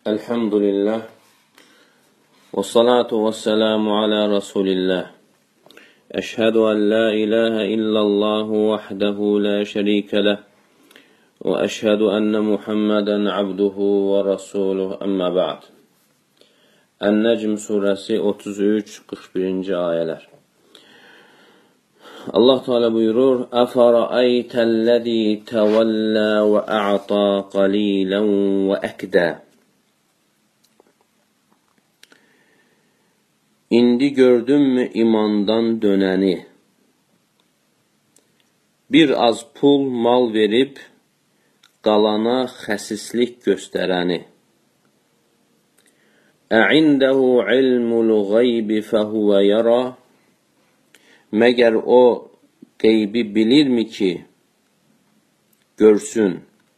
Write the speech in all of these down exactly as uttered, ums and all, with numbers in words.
Elhamdülillah ve salatu ve selamu ala Resulillah. Eşhedü en la ilahe illallah vahdehu la şerike leh ve eşhedü enne Muhammeden abduhu ve rasuluhu amma ba'd. En-Necm suresi otuz üç kırk birinci ayeler. Allah Teala buyurur: "Efara'aytellezî tevellâ ve a'tâ qalîlen ve ekdâ." İndi gördünmü imandan dönəni, bir az pul, mal verib, qalana xəsislik göstərəni. Ə'indəhu ilmul qaybi fəhuvə yara. Məgər o qeybi bilirmi ki, görsün?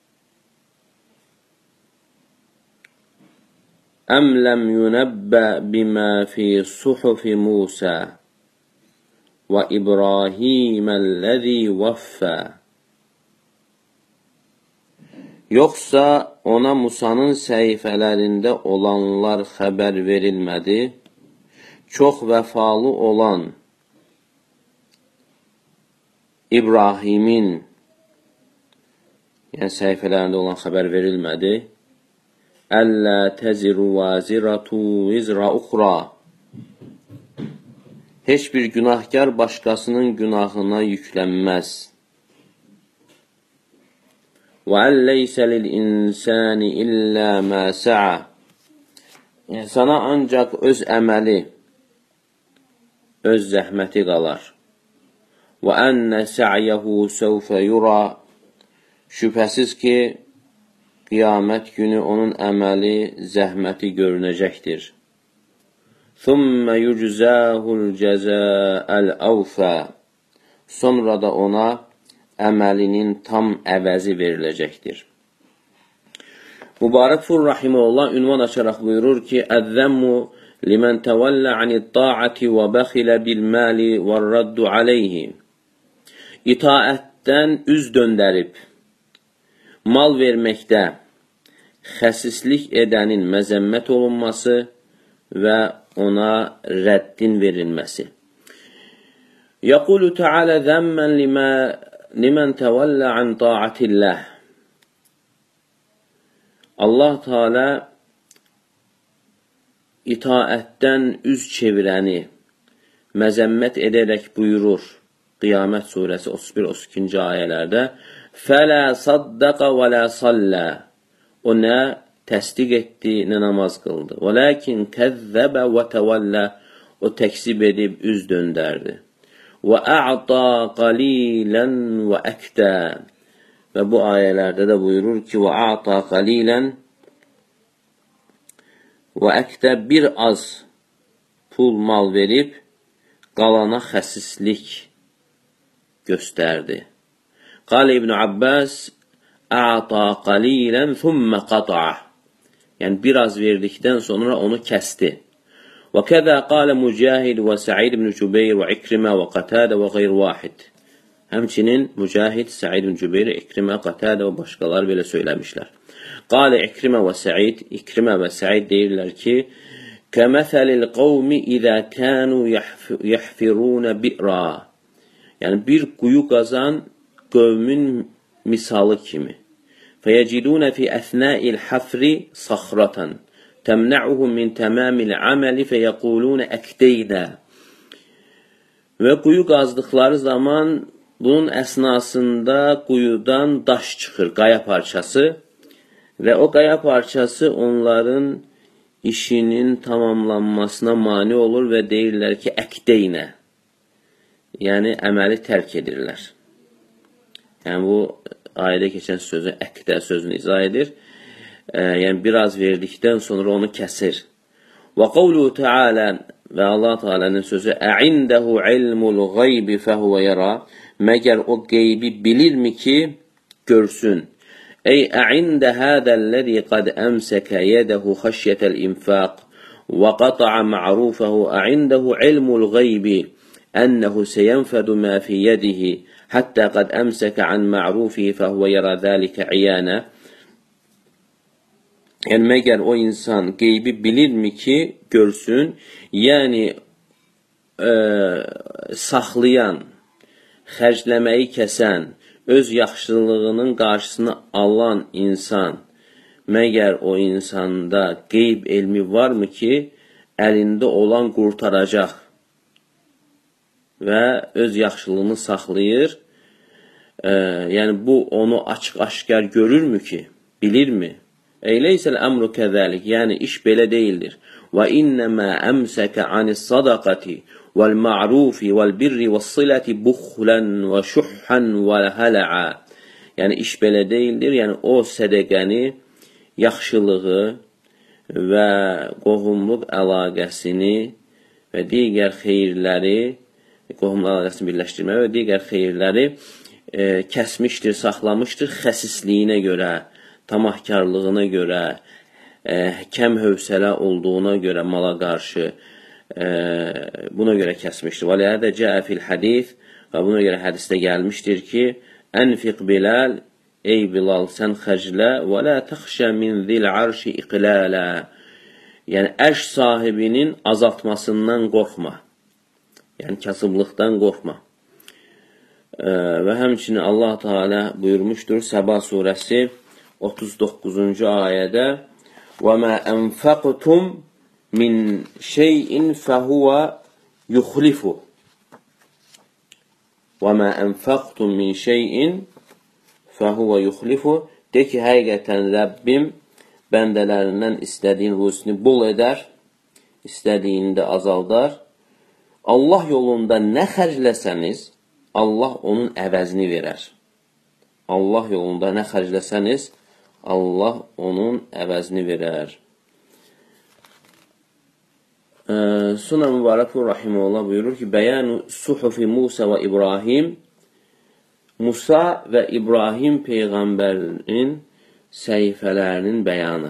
Əm ləm yunəbbə bimə fi suhufi Musa və İbrahiməlləzi vəffə. Yoxsa ona Musanın səhifələrində olanlar xəbər verilmədi, çox vəfalı olan İbrahimin, yəni səhifələrində olan xəbər verilmədi. Əllə təziru vaziratu vizra uxra. Heç bir günahkar başqasının günahına yüklənməz. Və əlləysə lil insani illə mə sə'a. İnsana ancaq öz əməli, öz zəhməti qalar. Və ənnə sə'yəhu səvfə yura. Şübhəsiz ki, qiyamət günü onun əməli, zəhməti görünəcəkdir. Thumma yuczahul cəzəəl əvfə. Sonra da ona əməlinin tam əvəzi veriləcəkdir. Mübarək Fur Rahimullah ünvan açaraq buyurur ki, Əzzəmmu limən təvəllə anit-ta'ati və bəxilə bil-məli və raddu aleyhi. İtaətdən üz döndərib, mal verməkdə xəsislik edənin məzəmmət olunması və ona rəddin verilməsi. Yəqulu Teala zəmmən limən təvəllə an ta'atilləh. Allah Teala itaətdən üz çevirəni məzəmmət edərək buyurur. Qiyamət surəsi otuz bir otuz ikinci ayələrdə Fələ saddaqa və lə sallə. O nə təsdiq etdi, nə namaz qıldı. Və ləkin kəzzəbə və təvəllə. O təksib edib üz döndərdi. Və ə'ta qalilən və əkdə. Və bu ayələrdə də buyurur ki, və ə'ta qalilən və əkdə bir az pul mal verib, qalana xəsislik göstərdi. Qal İbn Abbas, ə'ta qalilən thumma qata'a. Yəni, biraz verdikdən sonra onu kəsti. Və kəzə qalə Mücahid və Səid ibn Cübeyr və İkrimə və Qatadə və qeyr vahid. Həmçinin Mücahid, Səid ibn Cübeyr, İkrimə, Qatadə və başqalar belə söyləmişlər. Qalə İkrimə və Səid, İkrimə və Səid deyirlər ki, kəməthəlil qavmi izə kənu yəhfirunə bi'ra. Yəni, bir quyu qazan qövmün misalı kimi. Fəyəcidunə fi əsnəil həfri saxratan. Təmnə'uhum min təməmil əməli fəyəqulunə əkdeydə. Və quyu qazdıqları zaman bunun əsnasında quyudan daş çıxır, qaya parçası. Və o qaya parçası onların işinin tamamlanmasına mani olur və deyirlər ki, əkdeynə. Yəni, əməli tərk edirlər. Yəni, bu ayədə keçən sözü, əkdə sözünü izah edir. E, yəni, biraz verdikdən sonra onu kəsir. Və qavluhu Teala və Allah Teala'nın sözü Ə'indəhu ilmul qaybi fəhuvə yara. Məgər o qeybi bilirmi ki, görsün. Ey ə'ində hədəlləzi qad əmsəkə yədəhu xəşyətəl infaq və qata'a ma'rufəhu ə'indəhu ilmul qaybi ənəhu səyənfədu mə fi yədihi həttə qad əmsəkə an ma'rufihi fəhuvə yara zəlikə iyənə. Yəni, məgər o insan qeybi bilirmi ki, görsün? Yəni, e, saxlayan, xərcləməyi kəsən, öz yaxşılığının qarşısını alan insan, məgər o insanda qeyb elmi varmı ki, əlində olan qurtaracaq və öz yaxşılığını saxlayır? E, yəni, bu onu açıq-aşkar görürmü ki, bilirmi? Eyleysə əmru kəzəlik, yəni iş belə deyildir. Və innəmə əmsəkə anis-sadaqati vəl-ma'rufi vəl-birri vəs-silati buxlən və şuhhan və-hələ'a. Yəni, iş belə deyildir. Yəni, o sədəqəni, yaxşılığı və qohumluq əlaqəsini və digər xeyirləri, qohumluq əlaqəsini birləşdirmə və digər xeyirləri e, kəsmişdir, saxlamışdır xəsisliyinə görə, tamahkarlığına görə, e, kəm hövsələ olduğuna görə mala qarşı e, buna görə kəsmişdir. Və ləhədə cəə fil hədis və buna görə hədisdə gəlmişdir ki, ənfiq Bilal, ey Bilal, sən xərclə və lə təxşə min zil arşi iqlələ. Yəni, ərş sahibinin azaltmasından qorxma. Yəni, kasıblıqdan qorxma. E, və həmçinin Allah Teala buyurmuşdur Səba surəsi otuz doqquzuncu ayədə وَمَا أَنْفَقْتُمْ مِنْ شَيْءٍ فَهُوَ يُخْلِفُهُ وَمَا أَنْفَقْتُمْ مِنْ شَيْءٍ فَهُوَ يُخْلِفُهُ De ki, həqiqətən Rəbbim bəndələrindən istədiyin ruzusunu bol edər, istədiyini də azaldar. Allah yolunda nə xərcləsəniz, Allah onun əvəzini verər. Allah yolunda nə xərcləsəniz, Allah onun əvəzini verər. Ee, Sonra Mübarəkur Rahimullah buyurur ki, Bəyanu suhufi Musa və İbrahim, Musa və İbrahim Peyğəmbərin səhifələrinin bəyanı.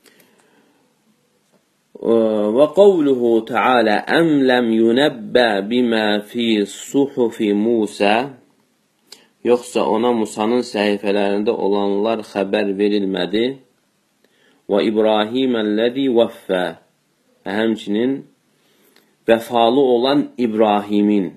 Və qavluhu Teala əm ləm yunəbbə bimə fi suhufi Musa, yoxsa ona Musanın səhifələrində olanlar xəbər verilmədi. Və İbrahim əlləzi vəffə, və həmçinin vəfalı olan İbrahimin.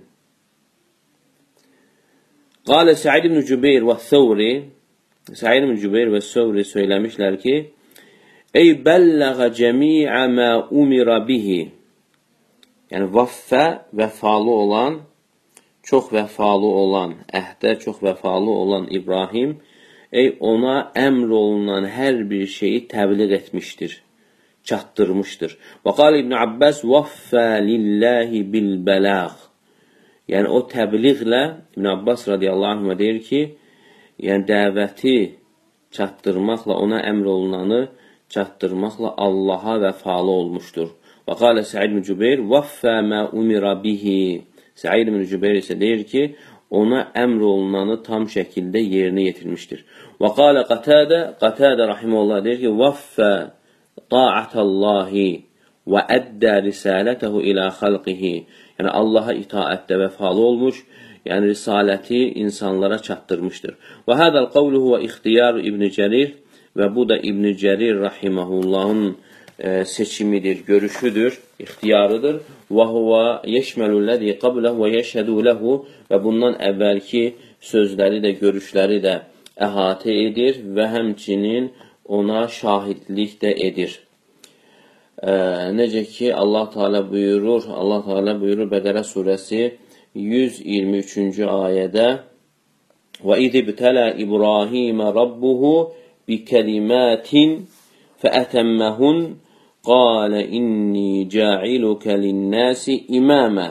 Qalə Səid ibn Cübeyr və Thawri, Səid ibn Cübeyr və Thawri söyləmişlər ki, ey bəlləğə cəmiə mə umira bihi, yəni vəffə, vəfalı olan, çox vəfalı olan, əhdə çox vəfalı olan İbrahim, ey ona əmr olunan hər bir şeyi təbliğ etmişdir, çatdırmışdır. Və qal İbn Abbas vəffə lilləhi bil bələğ, yəni o təbliğlə, İbn Abbas radiyallahu anh deyir ki, yəni dəvəti çatdırmaqla, ona əmr olunanı çatdırmaqla Allaha vəfalı olmuşdur. Və qalə Səid ibn Cübeyr vəffə mə umira bihi, Səid ibn Cübeyr isə deyir ki, ona əmr olunanı tam şəkildə yerinə yetirmişdir. Və qalə Qatadə, Qatadə rahimehullah deyir ki, vəffə ta'atallahi və əddə risalətəhu ilə xalqihi, yəni Allaha itaətdə vəfalı olmuş, yəni risaləti insanlara çatdırmışdır. Və hədəl qavluhu və ixtiyar İbn Cərir, və bu da İbn Cərir rahimehullahın e, seçimidir, görüşüdür, ixtiyarıdır. Və huvə yeşməlulləzi qabləhu və yeşhədu ləhu, və bundan əvvəlki sözləri də, görüşləri də əhatə edir və həmçinin ona şahidlik də edir. E, necə ki Allah Teala buyurur, Allah Teala buyurur Bəqərə surəsi yüz iyirmi üçüncü ayədə və idibtələ İbrahimə rabbuhu bi kəlimətin fəətəmməhun qalə inni ca'ilukə linnəsi imamə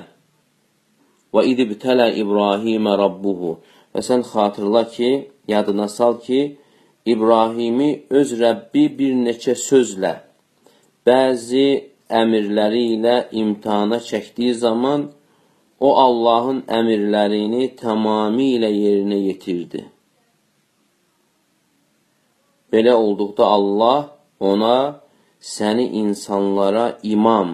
və idibtələ İbrahimə rabbuhu. Və sən xatırla ki, yadına sal ki, İbrahimi öz Rəbbi bir neçə sözlə, bəzi əmirləri ilə imtihana çəkdiyi zaman o Allahın əmirlərini tamamilə yerinə yetirdi. Belə olduqda Allah ona səni insanlara imam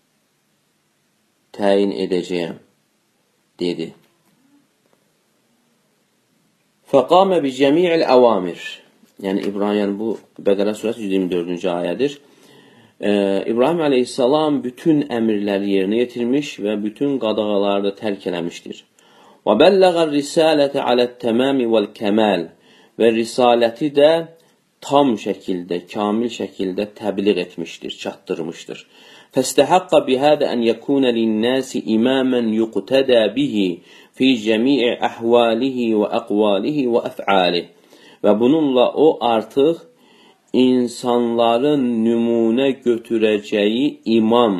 təyin edəcəyəm, dedi. Fəqamə bi cəmi'il əvamir. yəni İbrahim, yəni bu Bəqərə surəsi yüz iyirmi dördüncü ayədir. E, İbrahim əleyhissalam bütün əmrləri yerinə yetirmiş və bütün qadağaları da tərk eləmişdir. Və bəlləğər risalətə alət-təmami vəl-kəmal və risaləti də tam şəkildə, kamil şəkildə təbliğ etmişdir, çatdırmışdır. Fəstəhəqqa bihədə ən yəkunə linnəsi imamən yuqtədə bihi fi cəmi'i əhvalihi və əqvalihi və əf'alih. Və bununla o artıq insanların nümunə götürəcəyi imam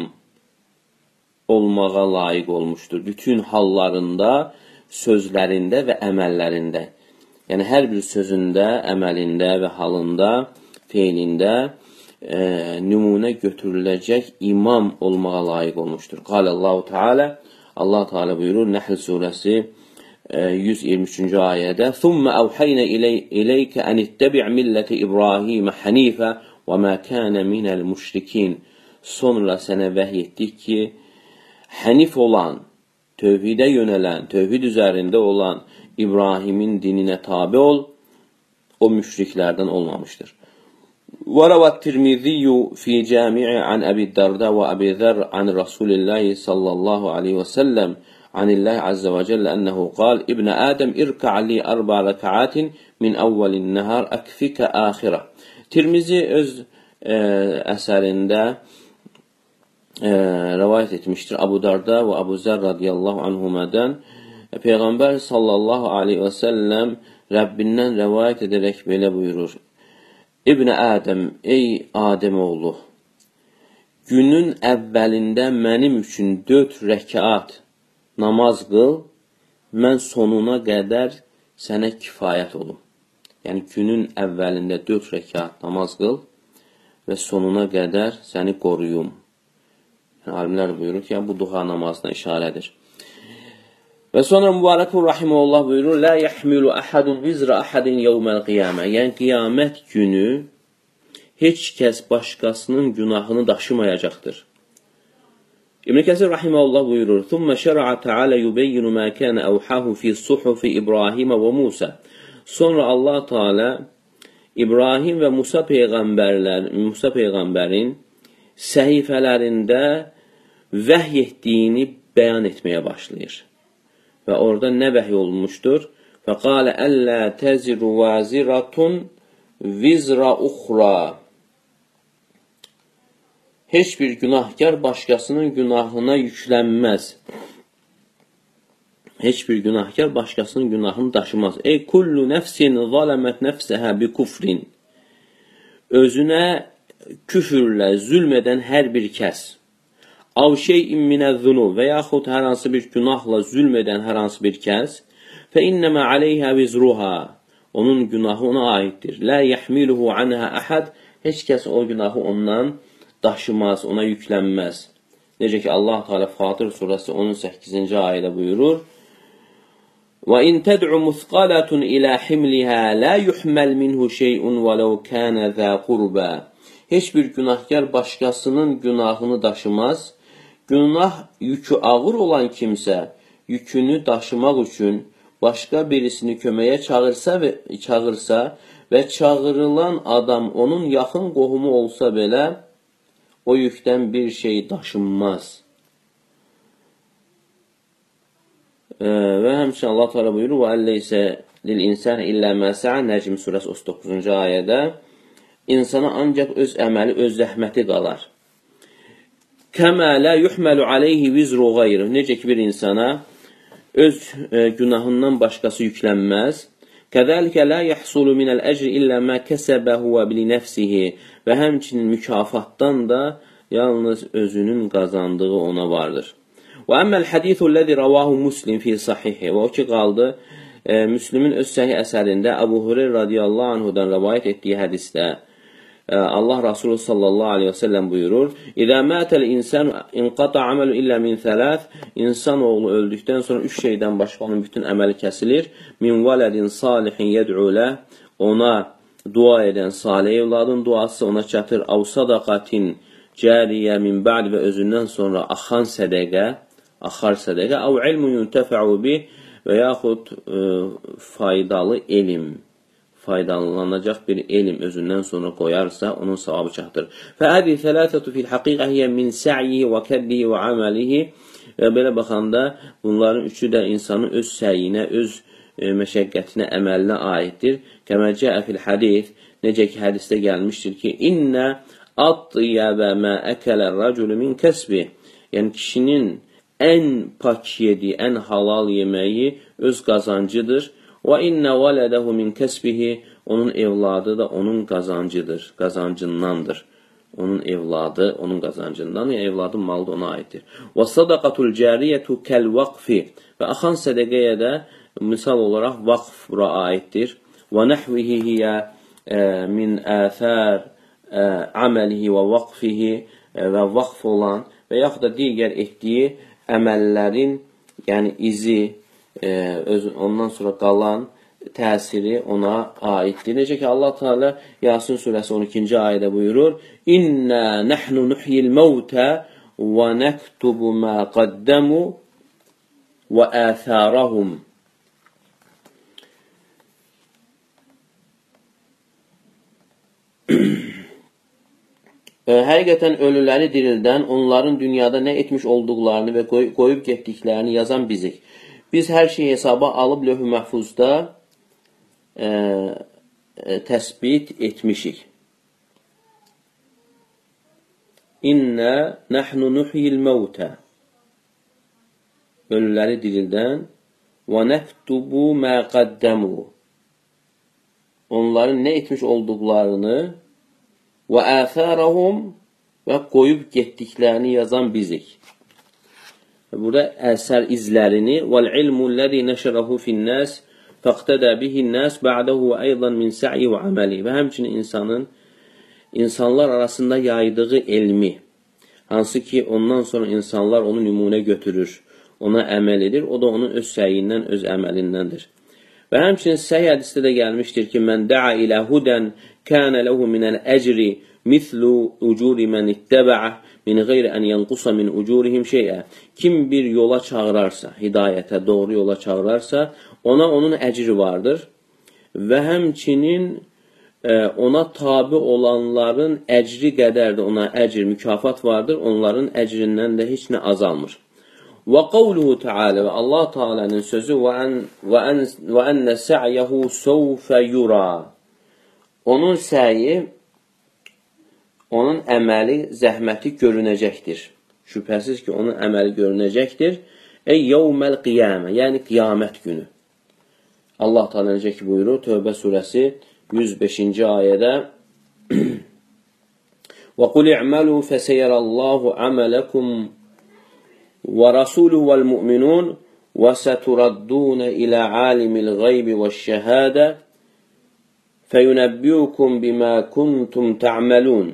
olmağa layiq olmuşdur. Bütün hallarında, sözlərində və əməllərində. Yəni, hər bir sözündə, əməlində və halında, feilində e, nümunə götürüləcək imam olmağa layiq olmuşdur. Qalallahu Teala, Allah Teala buyurur, Nəhl surəsi yüz iyirmi üçüncü ayədə ثُمَّ أَوْحَيْنَ إِلَيْكَ أَنِ اتَّبِعْ مِلَّةِ إِبْرَاهِيمَ حَنِيفًا وَمَا كَانَ مِنَ الْمُشْرِكِينَ. Sonra sənə vəhy etdik ki, hənif olan, tövhidə yönələn, tövhid üzərində olan İbrahimin dininə tabi ol, o müşriklərdən olmamışdır. وَرَوَى التِّرْمِذِيُّ فِي جَامِعِ عَنْ أَبِي الدَّرْدَاءِ وَأَبِي ذَرٍّ عَنْ رَسُولِ اللَّهِ صَلَّى اللَّهُ عَلَيْهِ وَسَلَّمَ عن الله عز وجل أنه قال ابن آدم اركع لي أربع ركعات من أول النهار أكفك آخرة. Tirmizi öz e, əsərində e, rəvayət etmişdir Abu Darda və Abu Zər radiyallahu anhumadan. Peyğəmbər sallallahu aleyhi və səlləm Rəbbindən rəvayət edərək belə buyurur. İbn Adəm, ey Adəm oğlu, günün əvvəlində mənim üçün dörd rəkat namaz qıl, mən sonuna qədər sənə kifayət olum. Yəni, günün əvvəlində dörd rəkat namaz qıl və sonuna qədər səni qoruyum. Yəni, alimlər buyurur ki, yəni, bu duha namazına işarədir. Və sonra Mübarəkun Rahimullah buyurur, Lə yəhmilu əhədun vizra əhədin yevməl qiyamə. Yəni, qiyamət günü heç kəs başqasının günahını daşımayacaqdır. İbn Kəsir rahimehullah buyurur: "Thumma şer'a Teala yubeyyinu ma kana awhahu fi suhufi İbrahim və Musa." Sonra Allah Teala İbrahim və Musa peyğəmbərlər, Musa peyğəmbərin səhifələrində vəhy etdiyini bəyan etməyə başlayır. Və orada nə vəhy olmuşdur? Fəqalə əllə təziru vaziratun vizra uxra. Heç bir günahkar başqasının günahına yüklənməz. Heç bir günahkar başqasının günahını daşımaz. Ey kullu nəfsin zaləmət nəfsəhə bi kufrin. Özünə küfürlə zülm edən hər bir kəs. Av şeyin minəz-zunub və yaxud hər hansı bir günahla zülm edən hər hansı bir kəs. Fə innəmə aleyhə vizruha. Onun günahı ona aiddir. Lə yəhmiluhu anhə əhəd. Heç kəs o günahı ondan daşımaz, ona yüklənməz. Necə ki, Allah Teala Fatır surəsi on səkkizinci ayədə buyurur: "Və in təd'u musqalatun ilə himliha la yuhmal minhu şey'un velaw kana za qurba." Heç bir günahkar başqasının günahını daşımaz. Günah yükü ağır olan kimsə yükünü daşımaq üçün başqa birisini köməyə çağırsa və çağırsa və çağırılan adam onun yaxın qohumu olsa belə o yükdən bir şey daşınmaz. Ee, və həmçinin Allah Teala buyurur: "Və əlləsə lil insan illə ma sa'a." Nəcm surəsi otuz doqquzuncu ayədə insana ancaq öz əməli, öz zəhməti qalar. Kəmə la yuhmalu alayhi vizru ghayri. Necə ki bir insana öz e, günahından başqası yüklənməz. Kəzəlikə la yahsulu minəl əcri illə ma kəsəbəhu və bi nəfsihi. Və həmçinin mükafatdan da yalnız özünün qazandığı ona vardır. Və əmməl hadisu ləzi ravahu Muslim fi sahihi. Və o ki qaldı, e, Müslimin öz səhih əsərində Əbu Hureyr radiyallahu anhudan rəvayət etdiyi hədisdə e, Allah Rasulü sallallahu aleyhi və səlləm buyurur: "İzə mətəl insan inqata amalu illə min thalath." İnsan oğlu öldükdən sonra üç şeydən başqa onun bütün əməli kəsilir. Min valadin salihin yed'u ləh. Ona dua edən salih evladın duası ona çatır. Av sadaqatin cariyə min ba'd və özündən sonra axan sədəqə, axar sədəqə. Av ilmun yuntəfəu bih və yaxud e, faydalı elm, faydalanacaq bir elm özündən sonra qoyarsa, onun savabı çatdır. Fəhədi thələthətu fil haqiqə hiyə min sə'yihi və kəddihi və aməlihi. Və belə baxanda bunların üçü də insanın öz səyinə, öz e, məşəqqətinə, əməlinə aiddir. Kəmə cəə fil hadis, necə ki hədisdə gəlmişdir ki, İnnə at-tiyəbə mə əkələr rəculü min kəsbi. Yəni kişinin ən pak yediyi, ən halal yeməyi öz qazancıdır. Və innə vələdəhu min kəsbihi, onun evladı da onun qazancıdır, qazancındandır. Onun evladı, onun qazancından, yəni evladın malı da ona aiddir. Və sadaqatul cariyyətu kəl vaqfi, və axan sədəqəyə də misal olaraq vaqf bura aiddir. Və nəhvihi hiyə min əthər əməlihi və vaqfihi və vaqf olan və yaxud da digər etdiyi əməllərin, yəni izi, e, öz, ondan sonra qalan təsiri ona aiddir. Necə ki, Allah Teala Yasin surəsi on ikinci ayədə buyurur, İnnə nəhnu nuhyil məvtə və nəktubu mə qaddəmu və əthərəhum. Həqiqətən ölüləri dirildən, onların dünyada nə etmiş olduqlarını və qoy qoyub getdiklərini yazan bizik. Biz hər şeyi hesaba alıb lövh-ü məhfuzda e, e, təsbit etmişik. İnnə nəhnu nuhyil məvtə. Ölüləri dirildən və nəktubu mə qaddəmu. Onların nə etmiş olduqlarını və əthərəhum və qoyub getdiklərini yazan bizik. Burada əsər izlərini vəl-ilmu ləzi nəşərəhu fin-nas fəqtədə bihin-nas ba'dahu və aydan min sə'i və əməli. Və həmçinin insanın insanlar arasında yaydığı elmi, hansı ki ondan sonra insanlar onu nümunə götürür, ona əməl edir, o da onun öz səyindən, öz əməlindəndir. Və həmçinin səhi hədisdə də gəlmişdir ki, mən da'a ilə hudən kənə ləhu minəl əcri mislu ucuri mən ittəbə'ə min qeyri ən yanqusa min ucurihim şeyə. Kim bir yola çağırarsa, hidayətə, doğru yola çağırarsa, ona onun əcri vardır. Və həmçinin e, ona tabi olanların əcri qədər də ona əcr, mükafat vardır. Onların əcrindən də heç nə azalmır. Və qavluhu Teala və Allah Teala'nın sözü və ennə sə'yəhu səvfə yura. Onun səyi, onun əməli, zəhməti görünəcəkdir. Şübhəsiz ki, onun əməli görünəcəkdir. Ey yevməl qiyamə, yəni qiyamət günü. Allah Teala necə ki buyurur, Tövbə surəsi yüz beşinci ayədə Və qul i'məlu fəsəyərəllahu əmələkum və rasuluhu vəl mu'minun və səturaddunə ilə alimil qeybi və şəhədə fəyunəbbiyukum bimə kuntum ta'məlun.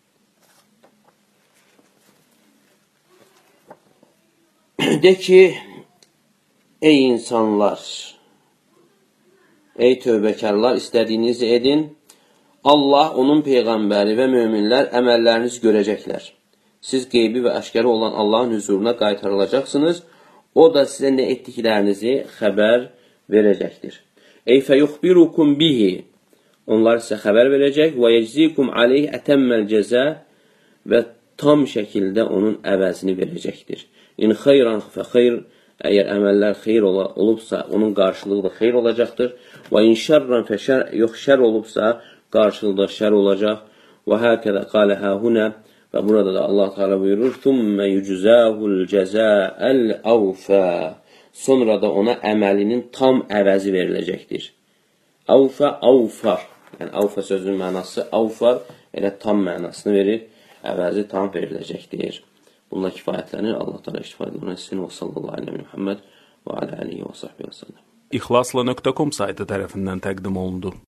De ki, ey insanlar, ey tövbəkarlar, istədiyinizi edin. Allah, onun peyğəmbəri və möminlər əməllərinizi görəcəklər. Siz qeybi və əşkəri olan Allahın huzuruna qaytarılacaqsınız. O da sizə nə etdiklərinizi xəbər verəcəkdir. Ey fəyuxbirukum bihi. Onlar sizə xəbər verəcək. Və yeczikum aleyh ətəmməl cəzə və tam şəkildə onun əvəzini verəcəkdir. İn xeyran fə xeyr. Əgər əməllər xeyr olubsa, onun qarşılığı da xeyr olacaqdır. Və in şərran fə şər, yox şər olubsa, qarşılıqda şər olacaq. Və həkədə qalə həhunə. Və burada da Allah Teala buyurur, Thumma yuczahul cəzəəl avfə. Sonra da ona əməlinin tam əvəzi veriləcəkdir. Avfə, avfar. Yəni, avfə sözünün mənası avfar, elə tam mənasını verir, əvəzi tam veriləcəkdir. Bununla kifayətlənir. Allah Teala istifadələrini etsin. Və sallallahu aleyhi və Muhammed və alə alihi və sahbihi və səlləm. İxlasla nöqtə com saytı tərəfindən təqdim olundu.